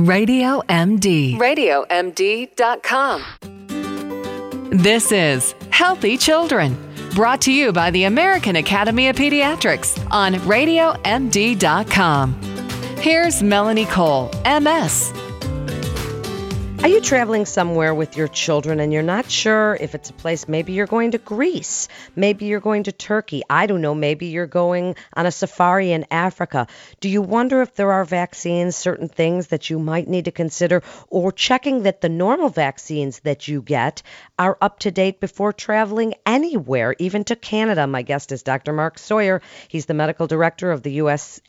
Radio MD. RadioMD.com. This is Healthy Children, brought to you by the American Academy of Pediatrics on RadioMD.com. Here's Melanie Cole, MS. Are you traveling somewhere with your children and you're not sure if it's a place? Maybe you're going to Greece. Maybe you're going to Turkey. I don't know. Maybe you're going on a safari in Africa. Do you wonder if there are vaccines, certain things that you might need to consider, or checking that the normal vaccines that you get are up to date before traveling anywhere, even to Canada? My guest is Dr. Mark Sawyer. He's the medical director of the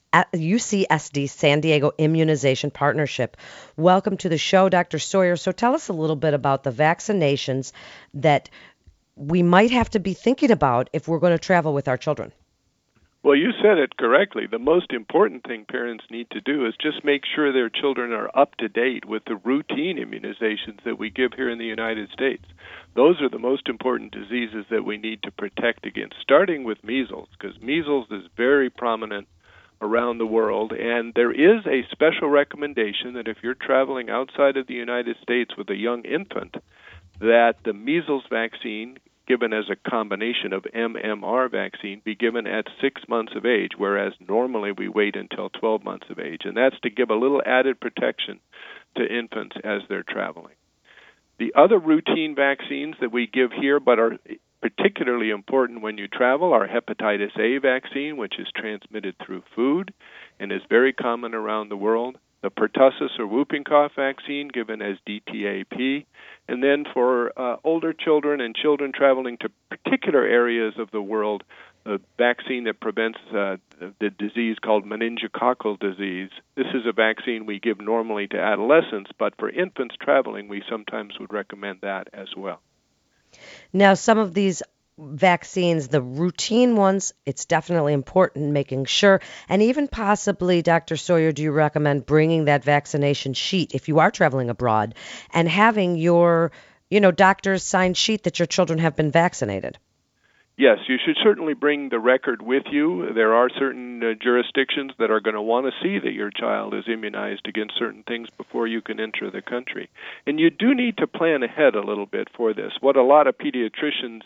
UCSD San Diego Immunization Partnership. Welcome to the show, Dr. Sawyer. So tell us a little bit about the vaccinations that we might have to be thinking about if we're going to travel with our children. Well, you said it correctly. The most important thing parents need to do is just make sure their children are up to date with the routine immunizations that we give here in the United States. Those are the most important diseases that we need to protect against, starting with measles, because measles is very prominent around the world, and there is a special recommendation that if you're traveling outside of the United States with a young infant, that the measles vaccine, given as a combination of MMR vaccine, be given at 6 months of age, whereas normally we wait until 12 months of age, and that's to give a little added protection to infants as they're traveling. The other routine vaccines that we give here but are particularly important when you travel are hepatitis A vaccine, which is transmitted through food and is very common around the world, the pertussis or whooping cough vaccine given as DTaP, and then for older children and children traveling to particular areas of the world, a vaccine that prevents the disease called meningococcal disease. This is a vaccine we give normally to adolescents, but for infants traveling, we sometimes would recommend that as well. Now, some of these vaccines, the routine ones, it's definitely important making sure. And even possibly, Dr. Sawyer, do you recommend bringing that vaccination sheet if you are traveling abroad and having your, doctor's signed sheet that your children have been vaccinated? Yes, you should certainly bring the record with you. There are certain jurisdictions that are going to want to see that your child is immunized against certain things before you can enter the country. And you do need to plan ahead a little bit for this. What a lot of pediatricians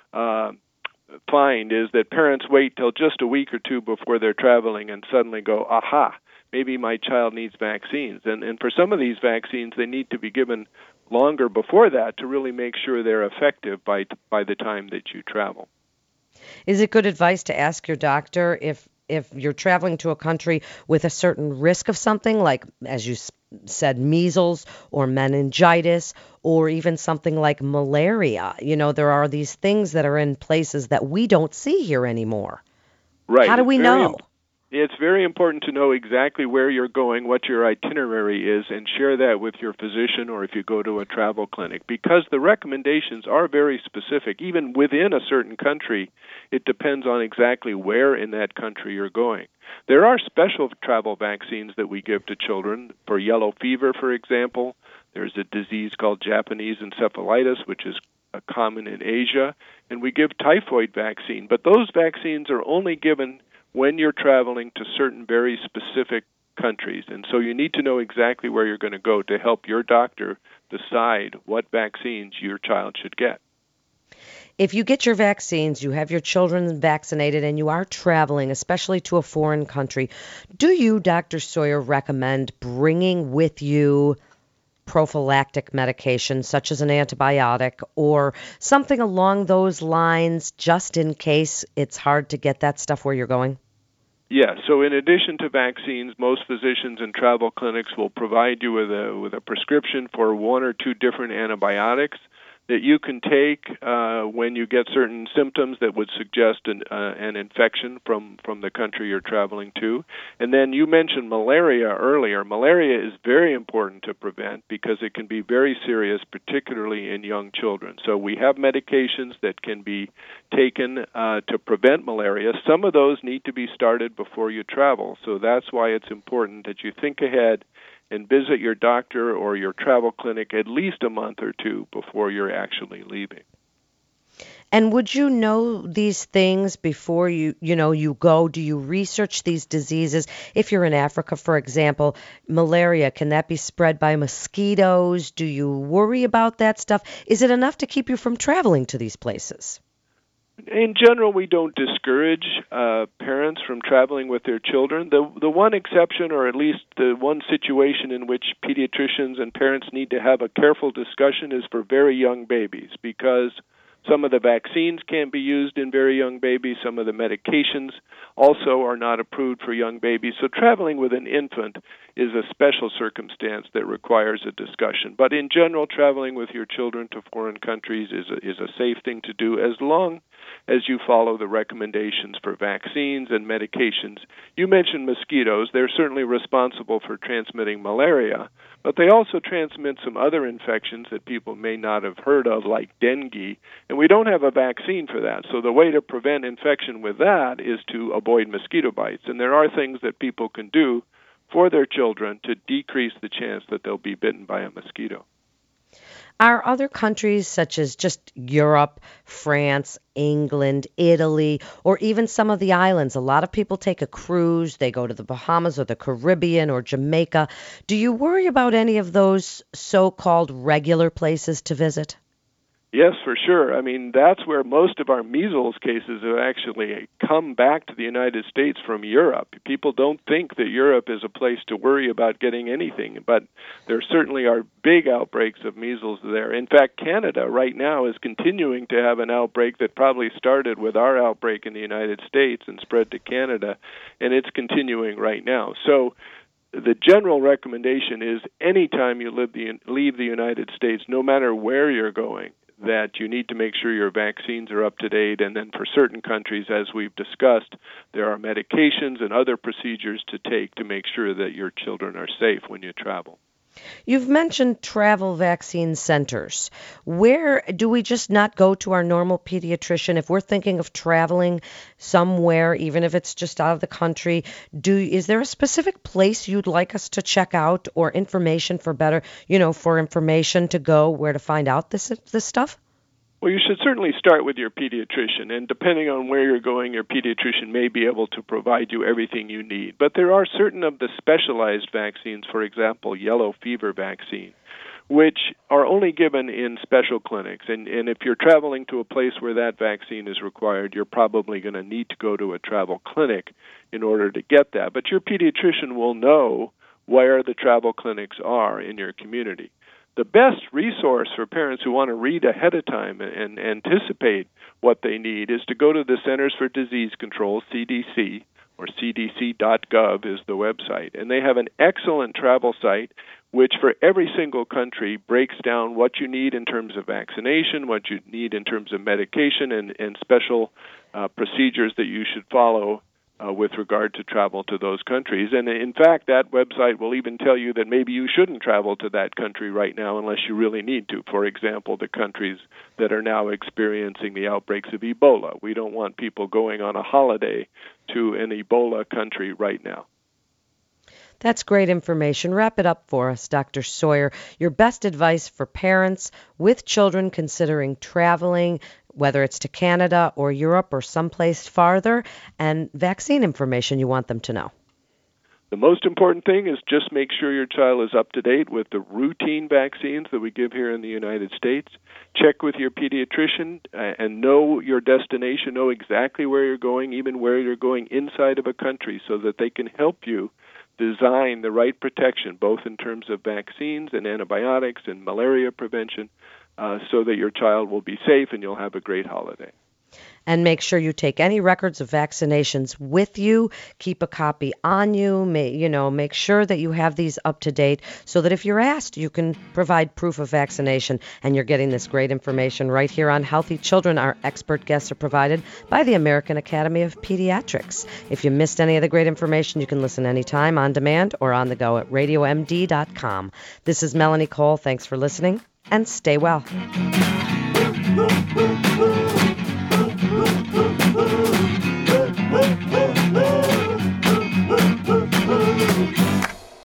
find is that parents wait till just a week or two before they're traveling and suddenly go, aha, maybe my child needs vaccines. And for some of these vaccines, they need to be given longer before that to really make sure they're effective by the time that you travel. Is it good advice to ask your doctor if you're traveling to a country with a certain risk of something, like, as you said, measles or meningitis, or even something like malaria? There are these things that are in places that we don't see here anymore. Right. How do we know? It's very important to know exactly where you're going, what your itinerary is, and share that with your physician or if you go to a travel clinic, because the recommendations are very specific. Even within a certain country, it depends on exactly where in that country you're going. There are special travel vaccines that we give to children for yellow fever, for example. There's a disease called Japanese encephalitis, which is common in Asia, and we give typhoid vaccine. But those vaccines are only given when you're traveling to certain very specific countries. And so you need to know exactly where you're going to go to help your doctor decide what vaccines your child should get. If you get your vaccines, you have your children vaccinated, and you are traveling, especially to a foreign country, do you, Dr. Sawyer, recommend bringing with you prophylactic medication such as an antibiotic or something along those lines, just in case it's hard to get that stuff where you're going? Yes. So in addition to vaccines, most physicians and travel clinics will provide you with a prescription for one or two different antibiotics that you can take when you get certain symptoms that would suggest an infection from the country you're traveling to. And then you mentioned malaria earlier. Malaria is very important to prevent because it can be very serious, particularly in young children. So we have medications that can be taken to prevent malaria. Some of those need to be started before you travel. So that's why it's important that you think ahead and visit your doctor or your travel clinic at least a month or two before you're actually leaving. And would you know these things before you go? Do you research these diseases? If you're in Africa, for example, malaria, can that be spread by mosquitoes? Do you worry about that stuff? Is it enough to keep you from traveling to these places? In general, we don't discourage parents from traveling with their children. The one exception, or at least the one situation in which pediatricians and parents need to have a careful discussion, is for very young babies, because some of the vaccines can't be used in very young babies. Some of the medications also are not approved for young babies. So traveling with an infant is a special circumstance that requires a discussion. But in general, traveling with your children to foreign countries is a safe thing to do, as long as you follow the recommendations for vaccines and medications. You mentioned mosquitoes. They're certainly responsible for transmitting malaria, but they also transmit some other infections that people may not have heard of, like dengue, and we don't have a vaccine for that. So the way to prevent infection with that is to avoid mosquito bites, and there are things that people can do for their children to decrease the chance that they'll be bitten by a mosquito. Are other countries such as just Europe, France, England, Italy, or even some of the islands? A lot of people take a cruise, they go to the Bahamas or the Caribbean or Jamaica. Do you worry about any of those so-called regular places to visit? Yes, for sure. I mean, that's where most of our measles cases have actually come back to the United States from Europe. People don't think that Europe is a place to worry about getting anything, but there certainly are big outbreaks of measles there. In fact, Canada right now is continuing to have an outbreak that probably started with our outbreak in the United States and spread to Canada, and it's continuing right now. So the general recommendation is anytime you leave the United States, no matter where you're going, that you need to make sure your vaccines are up to date. And then for certain countries, as we've discussed, there are medications and other procedures to take to make sure that your children are safe when you travel. You've mentioned travel vaccine centers. Where do we just not go to our normal pediatrician if we're thinking of traveling somewhere, even if it's just out of the country? Is there a specific place you'd like us to check out, or information for information to go, where to find out this stuff? Well, you should certainly start with your pediatrician, and depending on where you're going, your pediatrician may be able to provide you everything you need. But there are certain of the specialized vaccines, for example, yellow fever vaccine, which are only given in special clinics. And if you're traveling to a place where that vaccine is required, you're probably going to need to go to a travel clinic in order to get that. But your pediatrician will know where the travel clinics are in your community. The best resource for parents who want to read ahead of time and anticipate what they need is to go to the Centers for Disease Control, CDC, or cdc.gov is the website. And they have an excellent travel site which for every single country breaks down what you need in terms of vaccination, what you need in terms of medication, and special procedures that you should follow with regard to travel to those countries. And in fact, that website will even tell you that maybe you shouldn't travel to that country right now unless you really need to. For example, the countries that are now experiencing the outbreaks of Ebola. We don't want people going on a holiday to an Ebola country right now. That's great information. Wrap it up for us, Dr. Sawyer. Your best advice for parents with children considering traveling, whether it's to Canada or Europe or someplace farther, and vaccine information you want them to know. The most important thing is just make sure your child is up to date with the routine vaccines that we give here in the United States. Check with your pediatrician and know your destination, know exactly where you're going, even where you're going inside of a country, so that they can help you design the right protection, both in terms of vaccines and antibiotics and malaria prevention, so that your child will be safe and you'll have a great holiday. And make sure you take any records of vaccinations with you. Keep a copy on you. Make sure that you have these up to date so that if you're asked, you can provide proof of vaccination. And you're getting this great information right here on Healthy Children. Our expert guests are provided by the American Academy of Pediatrics. If you missed any of the great information, you can listen anytime on demand or on the go at radiomd.com. This is Melanie Cole. Thanks for listening, and stay well.